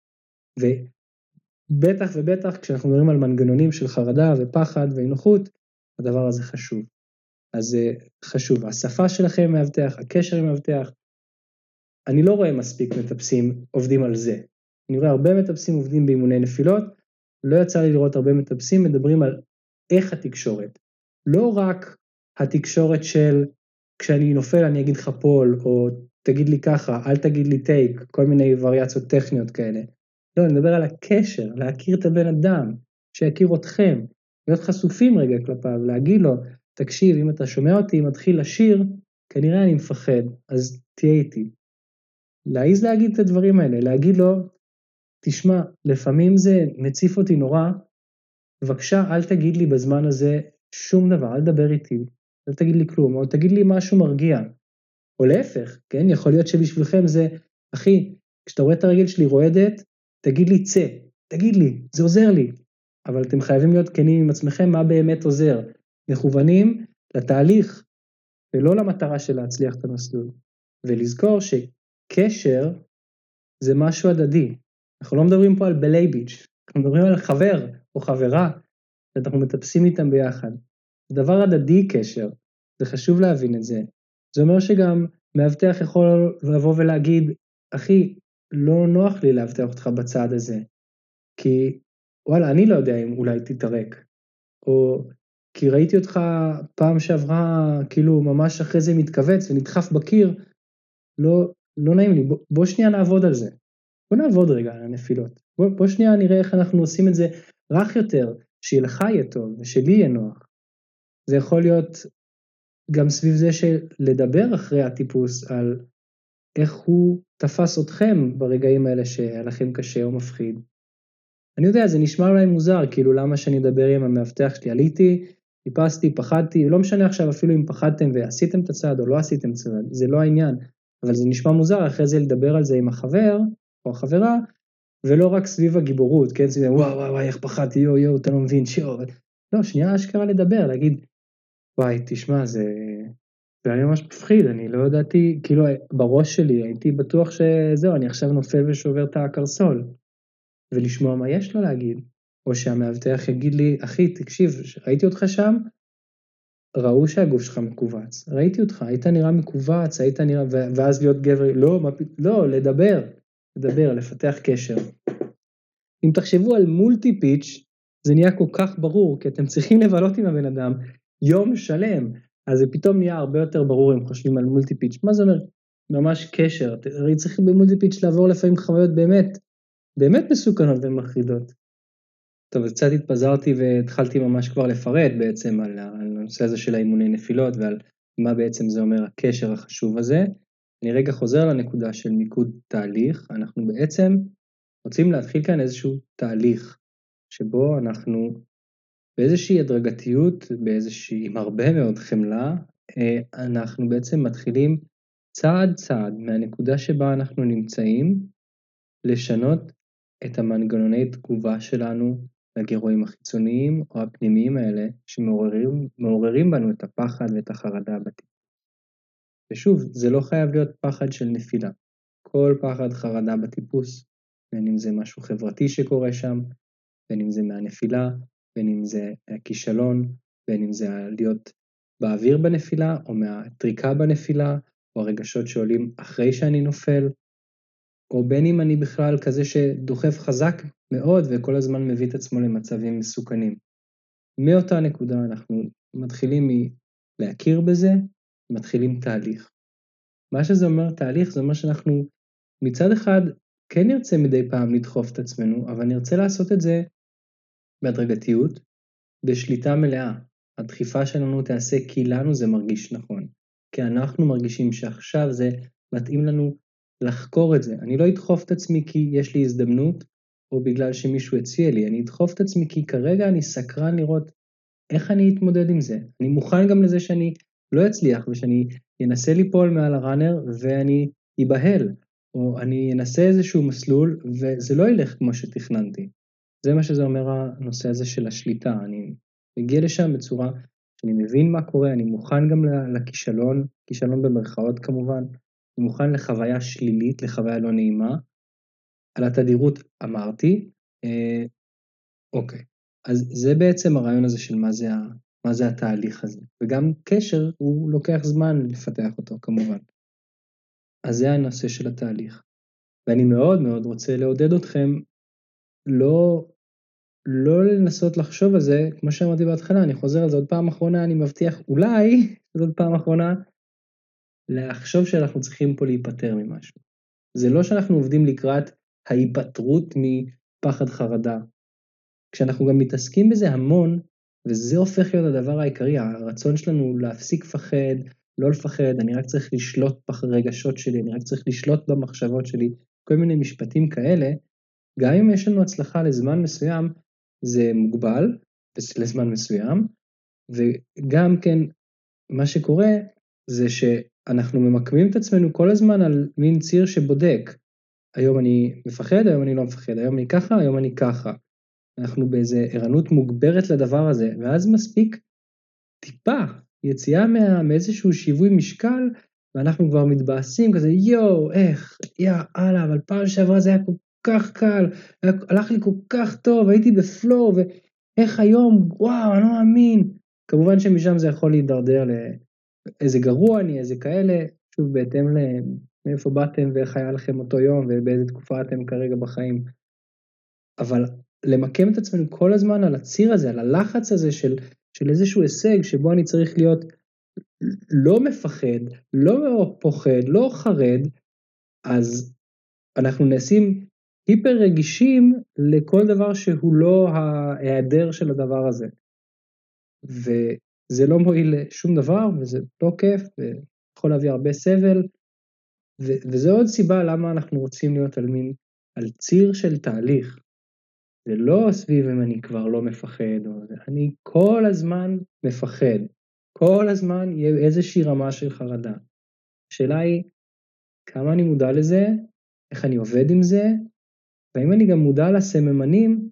ובטח ובטח כשאנחנו מדברים על מנגנונים של חרדה ופחד ואי-נוחות, הדבר הזה חשוב. אז זה חשוב, השפה שלכם מאבטח, הקשר עם מאבטח, אני לא רואה מספיק מטפסים עובדים על זה. אני רואה הרבה מטפסים עובדים באימוני נפילות, לא יצא לי לראות הרבה מטפסים מדברים על איך התקשורת. לא רק התקשורת של כשאני נופל אני אגיד לך פול, או תגיד לי ככה, אל תגיד לי טייק, כל מיני וריאציות טכניות כאלה. לא, אני מדבר על הקשר, להכיר את הבן אדם, שיכיר אתכם, להיות חשופים רגע כלפיו, להגיד לו, תקשיב, אם אתה שומע אותי, מתחיל לשיר, כנראה אני מפחד, אז תהיה איתי. להעיז להגיד את הדברים האלה, להגיד לו, תשמע, לפעמים זה מציף אותי נורא, בבקשה, אל תגיד לי בזמן הזה שום דבר, אל תדבר איתי, אל תגיד לי כלום, או תגיד לי משהו מרגיע, או להפך, כן? יכול להיות שבשבילכם זה, אחי, כשאתה רואה את הרגל שלי רועדת, תגיד לי צא, תגיד לי, זה עוזר לי, אבל אתם חייבים להיות כנים עם עצמכם, מה באמת עוזר, מכוונים לתהליך, ולא למטרה של להצליח את המסלול, ולזכור שקשר זה משהו הדדי, אנחנו לא מדברים פה על בלייביץ', אנחנו מדברים על חבר או חברה, שאנחנו מטפסים איתם ביחד, זה דבר הדדי קשר, זה חשוב להבין את זה, זה אומר שגם מאבטח יכול לבוא ולהגיד, אחי, לא נוח לי להבטח אותך בצד הזה, כי וואלה, אני לא יודע אם אולי תתרק, או כי ראיתי אותך פעם שעברה, כאילו ממש אחרי זה מתכווץ ונדחף בקיר, לא נעים לי, בוא שנייה נעבוד על זה. בוא נעבוד רגע על הנפילות. בוא שנייה נראה איך אנחנו עושים את זה רך יותר, שלך יהיה טוב ושלי יהיה נוח. זה יכול להיות גם סביב זה שלדבר אחרי הטיפוס על איך הוא תפס אתכם ברגעים האלה שהיה לכם קשה או מפחיד. אני יודע, זה נשמע אולי מוזר, כאילו למה שאני אדבר עם המאבטח שלי, עליתי, טיפסתי, פחדתי, לא משנה עכשיו אפילו אם פחדתם ועשיתם את הצעד או לא עשיתם צעד, זה לא העניין, אבל זה נשמע מוזר אחרי זה לדבר על זה עם החבר או החברה, ולא רק סביב הגיבורות, כן, סביב וואו וואו וואו איך פחדתי, יו אתה לא מבין, לא, שנייה אשכרה לדבר, להגיד, וואי תשמע זה היה ממש מפחיד, אני לא ידעתי, כאילו בראש שלי הייתי בטוח שזהו, אני עכשיו נופל ושובר את הקרסול, ולשמוע מה יש לו להגיד, או שהמאבטח יגיד לי, אחי תקשיב, ראיתי אותך שם, ראו שהגוף שלך מקובץ, ראיתי אותך, היית נראה מקובץ, היית נראה, ואז להיות גבר, לא, לדבר, לפתח קשר. אם תחשבו על מולטי פיץ', זה נהיה כל כך ברור, כי אתם צריכים לבלות עם הבן אדם יום שלם, אז זה פתאום נהיה הרבה יותר ברור אם חושבים על מולטי פיץ'. מה זה אומר? ממש קשר. הרי צריכים במולטי פיץ' לעבור לפעמים חוויות באמת מסוכנות ומחרידות. טוב, אז קצת התפזרתי והתחלתי ממש כבר לפרט בעצם על הנושא הזה של האימוני נפילות ועל מה בעצם זה אומר הקשר החשוב הזה. אני רגע חוזר לנקודה של מיקוד תהליך. אנחנו בעצם רוצים להתחיל כאן איזשהו תהליך שבו אנחנו באיזושהי הדרגתיות, עם הרבה מאוד חמלה, אנחנו בעצם מתחילים צעד צעד מהנקודה שבה אנחנו נמצאים, לשנות את המנגנוני תגובה שלנו לגירויים החיצוניים או הפנימיים האלה, שמעוררים בנו את הפחד ואת החרדה בטיפוס. ושוב, זה לא חייב להיות פחד של נפילה. כל פחד חרדה בטיפוס, בין אם זה משהו חברתי שקורה שם, בין אם זה מהנפילה, בין אם זה הכישלון, בין אם זה להיות באוויר בנפילה, או מהטריקה בנפילה, או הרגשות שעולים אחרי שאני נופל, או בין אם אני בכלל כזה שדוחף חזק מאוד, וכל הזמן מביא את עצמו למצבים מסוכנים. מאותה נקודה אנחנו מתחילים להכיר בזה, מתחילים תהליך. מה שזה אומר תהליך, זה אומר שאנחנו מצד אחד כן נרצה מדי פעם לדחוף את עצמנו, אבל נרצה לעשות את זה בהדרגתיות, בשליטה מלאה. הדחיפה שלנו תעשה כי לנו זה מרגיש נכון, כי אנחנו מרגישים שעכשיו זה מתאים לנו לחקור את זה. אני לא אדחוף את עצמי כי יש לי הזדמנות, או בגלל שמישהו הציע לי, אני אדחוף את עצמי כי כרגע אני סקרן לראות איך אני אתמודד עם זה. אני מוכן גם לזה שאני לא אצליח, ושאני אנסה ליפול מעל הראנר, ואני אבהל, או אני אנסה איזשהו מסלול, וזה לא ילך כמו שתכננתי. זה מה שזה אומר הנושא הזה של השליטה, אני מגיע לשם בצורה שאני מבין מה קורה, אני מוכן גם לכישלון, כישלון במרכאות כמובן, אני מוכן לחוויה שלילית, לחוויה לא נעימה, על התדירות אמרתי, אוקיי, אז זה בעצם הרעיון הזה של מה זה התהליך הזה, וגם קשר הוא לוקח זמן לפתח אותו כמובן, אז זה הנושא של התהליך, ואני מאוד מאוד רוצה לעודד אתכם לא לנסות לחשוב על זה, כמו שאמרתי בהתחלה, אני חוזר על זה עוד פעם אחרונה, אני מבטיח אולי, עוד פעם אחרונה, לחשוב שאנחנו צריכים פה להיפטר ממשהו. זה לא שאנחנו עובדים לקראת ההיפטרות מפחד חרדה. כשאנחנו גם מתעסקים בזה המון, וזה הופך להיות הדבר העיקרי, הרצון שלנו להפסיק פחד, לא לפחד, אני רק צריך לשלוט ברגשות שלי, אני רק צריך לשלוט במחשבות שלי, כל מיני משפטים כאלה, גם אם יש לנו הצלחה לזמן מסוים, זה מוגבל לזמן מסוים, וגם כן מה שקורה זה שאנחנו ממקמים את עצמנו כל הזמן על מין ציר שבודק, היום אני מפחד, היום אני לא מפחד, היום אני ככה, היום אני ככה, אנחנו באיזה ערנות מוגברת לדבר הזה, ואז מספיק טיפה יציאה מאיזשהו שיווי משקל, ואנחנו כבר מתבאסים כזה, איך, הלאה, אבל פעם שעברה זה היה כל כך קל, הלך לי כל כך טוב, הייתי בפלואו, ואיך היום, וואו, אני לא מאמין. כמובן שמשם זה יכול להידרדר לאיזה גרוע אני, איזה כאלה, שוב בהתאם מאיפה באתם ואיך היה לכם אותו יום, ובאיזה תקופה אתם כרגע בחיים. אבל למקם את עצמנו כל הזמן על הציר הזה, על הלחץ הזה של איזשהו הישג, שבו אני צריך להיות לא מפחד, לא פוחד, לא חרד, אז אנחנו נעשים היפר רגישים לכל דבר שהוא לא ההיעדר של הדבר הזה. וזה לא מועיל לשום דבר, וזה לא כיף, ויכול להביא הרבה סבל, וזו עוד סיבה למה אנחנו רוצים להיות על ציר של תהליך. זה לא סביב אם אני כבר לא מפחד, אני כל הזמן מפחד, כל הזמן יהיה איזושהי רמה של חרדה. השאלה היא, כמה אני מודע לזה, איך אני עובד עם זה, והאם אני גם מודע לסממנים,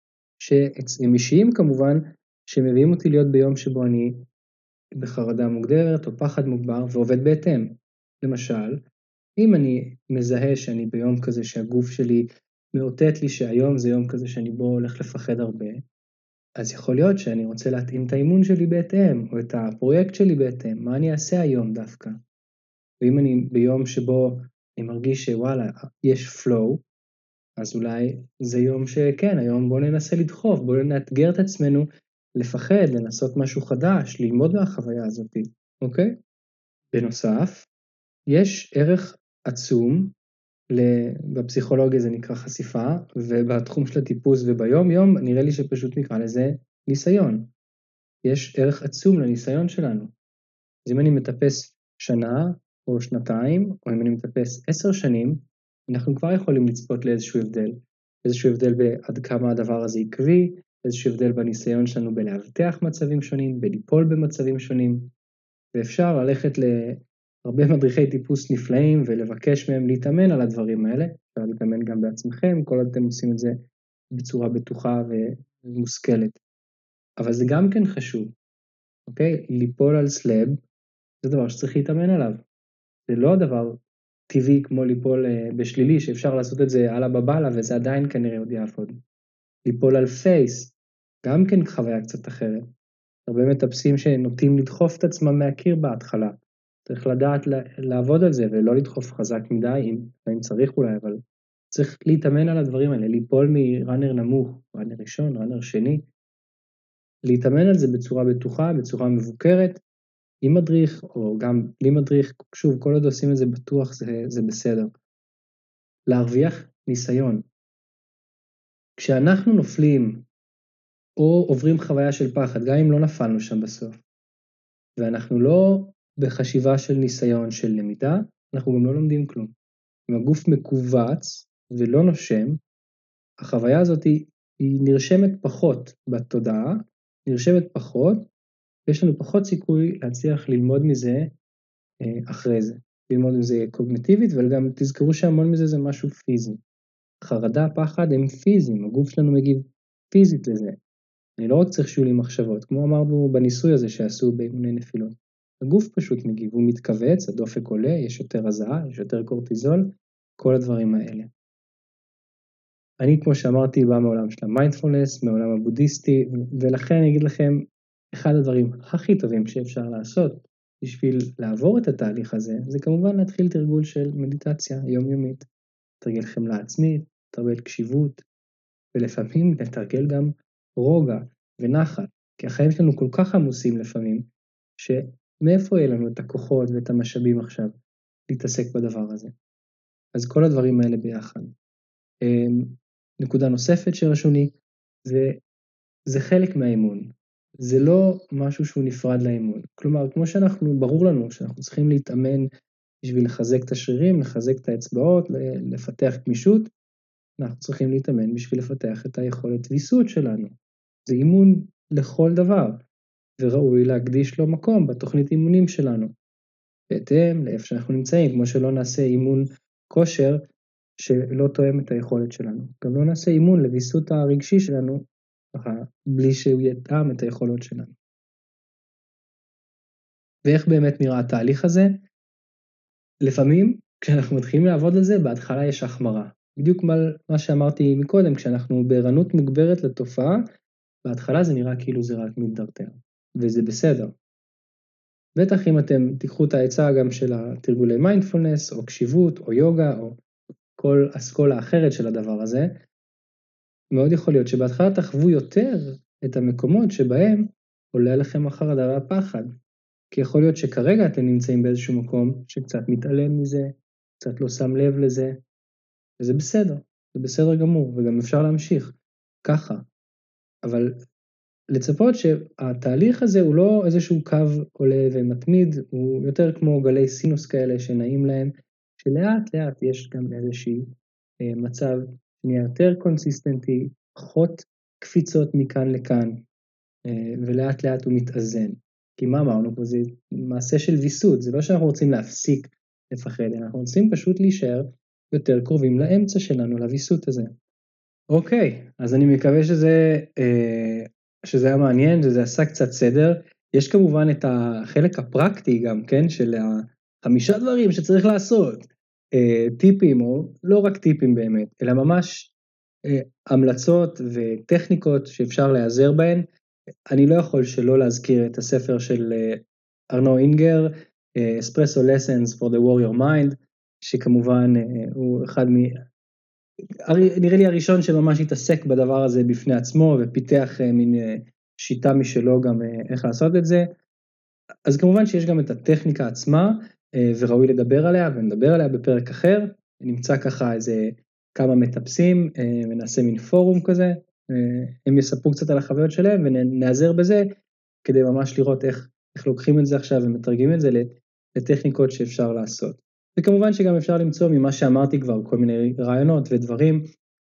שהם אישיים כמובן, שמביאים אותי להיות ביום שבו אני בחרדה מוגדרת או פחד מוגבר ועובד בהתאם. למשל, אם אני מזהה שאני ביום כזה שהגוף שלי מאותת לי שהיום זה יום כזה שאני בו הולך לפחד הרבה, אז יכול להיות שאני רוצה להתאים את האימון שלי בהתאם, או את הפרויקט שלי בהתאם, מה אני אעשה היום דווקא. ואם אני ביום שבו אני מרגיש שוואלה, יש flow, אז אולי זה יום שכן, היום בוא ננסה לדחוף, בוא נאתגר את עצמנו, לפחד, לנסות משהו חדש, ללמוד מהחוויה הזאת, אוקיי? בנוסף, יש ערך עצום, בפסיכולוגיה זה נקרא חשיפה, ובתחום של הטיפוס וביום יום, נראה לי שפשוט נקרא לזה ניסיון. יש ערך עצום לניסיון שלנו. אז אם אני מטפס שנה או שנתיים, או אם אני מטפס 10 שנים, אנחנו כבר יכולים לצפות לאיזשהו הבדל בעד כמה הדבר הזה עקבי, איזשהו הבדל בניסיון שלנו בלהבטח מצבים שונים, בליפול במצבים שונים, ואפשר ללכת להרבה מדריכי טיפוס נפלאים ולבקש מהם להתאמן על הדברים האלה, אפשר להתאמן גם בעצמכם, כל עוד אתם עושים את זה בצורה בטוחה ומושכלת. אבל זה גם כן חשוב, אוקיי? ליפול על סלאב, זה דבר שצריך להתאמן עליו. זה לא דבר טבעי כמו ליפול בשלילי, שאפשר לעשות את זה על הבבלה, וזה עדיין כנראה עוד יעבוד. ליפול על פייס, גם כן חוויה קצת אחרת. הרבה מטפסים שנוטים לדחוף את עצמם מהקיר בהתחלה. צריך לדעת לעבוד על זה, ולא לדחוף חזק מדי, אם צריך אולי, אבל צריך להתאמן על הדברים האלה, ליפול מראנר נמוך, ראנר ראשון, ראנר שני, להתאמן על זה בצורה בטוחה, בצורה מבוקרת, עם מדריך, או גם בלי מדריך, שוב, כל עוד עושים את זה בטוח, זה בסדר. להרוויח ניסיון. כשאנחנו נופלים, או עוברים חוויה של פחד, גם אם לא נפלנו שם בסוף, ואנחנו לא בחשיבה של ניסיון של למידה, אנחנו גם לא לומדים כלום. אם הגוף מקובץ ולא נושם, החוויה הזאת היא נרשמת פחות בתודעה, נרשמת פחות, ויש לנו פחות סיכוי להצליח ללמוד מזה אחרי זה. ללמוד מזה קוגניטיבית, וגם תזכרו שהמון מזה זה משהו פיזי. חרדה, פחד הם פיזיים, הגוף שלנו מגיב פיזית לזה. אני לא רק צריך שיהיו לי מחשבות, כמו אמרנו בניסוי הזה שעשו באימוני נפילות. הגוף פשוט מגיב, הוא מתכווץ, הדופק עולה, יש יותר הזעה, יש יותר קורטיזול, כל הדברים האלה. אני, כמו שאמרתי, בא מעולם של המיינדפולנס, מעולם הבודהיסטי, ולכן אני אגיד לכם, אחד הדברים הכי טובים שאפשר לעשות בשביל לעבור את התהליך הזה, זה כמובן להתחיל תרגול של מדיטציה יומיומית, תרגל חמלה עצמית, תרגל קשיבות, ולפעמים לתרגל גם רוגע ונחת, כי החיים שלנו כל כך עמוסים לפעמים, שמאיפה יהיה לנו את הכוחות ואת המשאבים עכשיו להתעסק בדבר הזה. אז כל הדברים האלה ביחד. נקודה נוספת שרשום לי, זה חלק מהאימון. זה לא משהו שהוא נפרד לאימון. כלומר, כמו ברור לנו שאנחנו צריכים להתאמן בשביל לחזק את השרירים, לחזק את האצבעות, לפתח גמישות, אנחנו צריכים להתאמן בשביל לפתח את היכולת ויסות שלנו. זה אימון לכל דבר, וראוי להקדיש לו מקום בתוכנית אימונים שלנו. בהתאם לאיפה שאנחנו נמצאים, כמו שלא נעשה אימון כושר שלא תואם את היכולת שלנו. גם לא נעשה אימון לוויסות הרגשי שלנו, בלי שהוא יתאם את היכולות שלנו. ואיך באמת נראה התהליך הזה? לפעמים, כשאנחנו מתחילים לעבוד על זה, בהתחלה יש החמרה. בדיוק מה שאמרתי מקודם, כשאנחנו בערנות מוגברת לתופעה, בהתחלה זה נראה כאילו זה רק מתדרדר, וזה בסדר. בטח אם אתם תיקחו את העצה גם של התרגולי מיינדפולנס, או קשיבות, או יוגה, או כל אסכולה אחרת של הדבר הזה, מאוד יכול להיות שבהתחלה תחוו יותר את המקומות שבהם עולה לכם החרדה והפחד. כי יכול להיות שכרגע אתם נמצאים באיזשהו מקום שקצת מתעלם מזה, קצת לא שם לב לזה, וזה בסדר, זה בסדר גמור, וגם אפשר להמשיך ככה, אבל לצפות שהתהליך הזה הוא לא איזשהו קו עולה ומתמיד, הוא יותר כמו גלי סינוס כאלה שנעים להם, שלאט לאט יש גם איזשהו מצב שנהיה יותר קונסיסטנטי, פחות קפיצות מכאן לכאן, ולאט לאט הוא מתאזן. כי מה אמרנו פה? זה מעשה של ויסות, זה לא שאנחנו רוצים להפסיק לפחד, אנחנו רוצים פשוט להישאר יותר קרובים לאמצע שלנו, לויסות הזה. אוקיי, אז אני מקווה שזה היה מעניין, שזה עשה קצת סדר. יש כמובן את החלק הפרקטי גם, כן, של 5 דברים שצריך לעשות. טיפים, או לא רק טיפים באמת, אלא ממש המלצות וטכניקות שאפשר להיעזר בהן. אני לא יכול שלא להזכיר את הספר של ארנו אינגר, Espresso Lessons for the Warrior Mind, שכמובן הוא אחד נראה לי הראשון שממש התעסק בדבר הזה בפני עצמו, ופיתח מין שיטה משלו גם איך לעשות את זה. אז כמובן שיש גם את הטכניקה עצמה, וראוי לדבר עליה, ונדבר עליה בפרק אחר. נמצא ככה איזה כמה מטפסים, ונעשה מין פורום כזה, הם יספרו קצת על החוויות שלהם, ונעזר בזה, כדי ממש לראות איך לוקחים את זה עכשיו, ומתרגמים את זה לטכניקות שאפשר לעשות. וכמובן שגם אפשר למצוא ממה שאמרתי כבר, כל מיני רעיונות ודברים,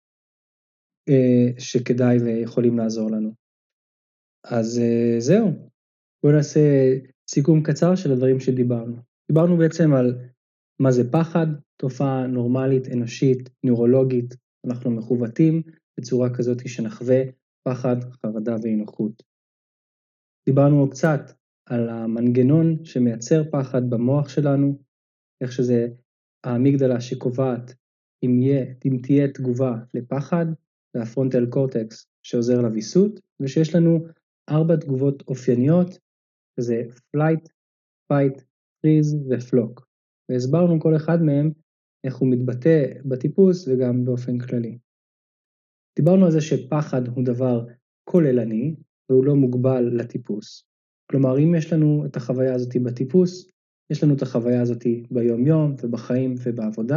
שכדאי ויכולים לעזור לנו. אז זהו, בואו נעשה סיכום קצר של הדברים שדיברנו. דיברנו בעצם על מה זה פחד, תופעה נורמלית, אנושית, נוירולוגית, אנחנו מחוותים בצורה כזאת שנחווה פחד, חרדה ואי-נוחות. דיברנו קצת על המנגנון שמייצר פחד במוח שלנו, איך שזה האמיגדלה שקובעת אם תהיה תגובה לפחד, והפרונטל קורטקס שעוזר לויסות, ושיש לנו 4 תגובות אופייניות, שזה flight, fight, freeze ו-flock. והסברנו כל אחד מהם איך הוא מתבטא בטיפוס וגם באופן כללי. דיברנו על זה שפחד הוא דבר כוללני, והוא לא מוגבל לטיפוס. כלומר, אם יש לנו את החוויה הזאת בטיפוס, יש לנו את החוויה הזאת ביום יום ובחיים ובעבודה,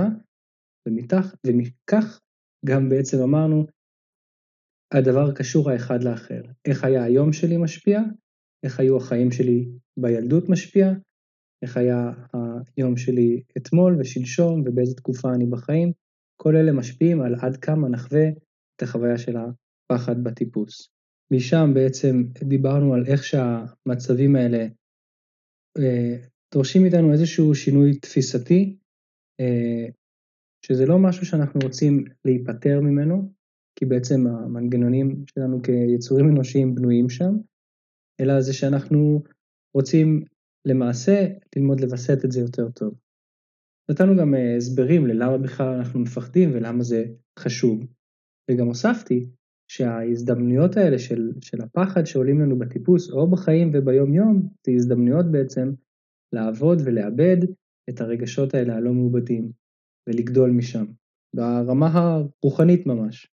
ומכך גם בעצם אמרנו, הדבר קשור האחד לאחר. איך היה היום שלי משפיע, איך היו החיים שלי בילדות משפיע, איך היה היום שלי אתמול ושלשום ובאיזה תקופה אני בחיים, כל אלה משפיעים על עד כמה נחווה את החוויה של הפחד בטיפוס. משם בעצם דיברנו על איך שהמצבים האלה דורשים איתנו איזשהו שינוי תפיסתי, שזה לא משהו שאנחנו רוצים להיפטר ממנו, כי בעצם המנגנונים שלנו כיצורים אנושיים בנויים שם, אלא זה שאנחנו רוצים למעשה ללמוד לבסט את זה יותר טוב. נתנו גם הסברים ללמה בכלל אנחנו מפחדים ולמה זה חשוב, וגם הוספתי שההזדמנויות האלה של הפחד שעולים לנו בטיפוס או בחיים וביום יום, זה הזדמנויות בעצם לעבוד ולאבד את הרגשות האלה הלא מעובדים, ולגדול משם, ברמה הרוחנית ממש.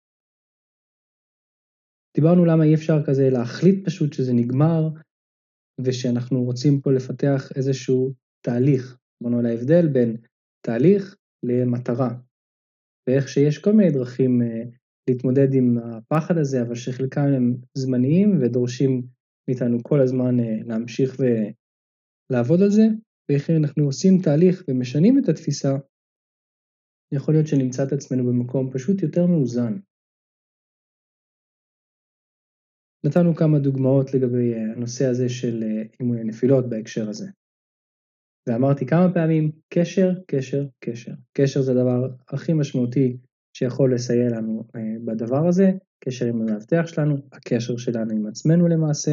דיברנו למה אי אפשר כזה להחליט פשוט שזה נגמר, ושאנחנו רוצים פה לפתח איזשהו תהליך, אמרנו על ההבדל בין תהליך למטרה, ואיך שיש כל מיני דרכים להתמודד עם הפחד הזה, אבל שחלקם הם זמניים ודורשים מאיתנו כל הזמן להמשיך ולעבוד על זה, ואיך אנחנו עושים תהליך ומשנים את התפיסה, יכול להיות שנמצא את עצמנו במקום פשוט יותר מאוזן. נתנו כמה דוגמאות לגבי הנושא הזה של אימוני נפילות בהקשר הזה. ואמרתי כמה פעמים, קשר, קשר, קשר. קשר זה הדבר הכי משמעותי שיכול לסייע לנו בדבר הזה, קשר עם המאבטח שלנו, הקשר שלנו עם עצמנו למעשה,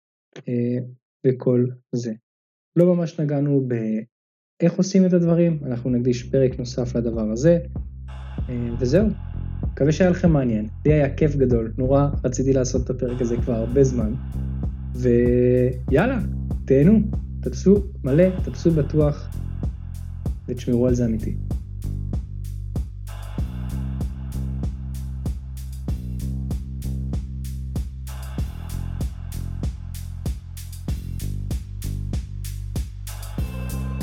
וכל זה. לא ממש נגענו באיך עושים את הדברים, אנחנו נקדיש פרק נוסף לדבר הזה, וזהו. מקווה שהיה לכם מעניין, לי היה כיף גדול, נורא רציתי לעשות את הפרק הזה כבר הרבה זמן, ויאללה, תהנו, תפסו מלא, תפסו בטוח, ותשמרו על זה אמיתי.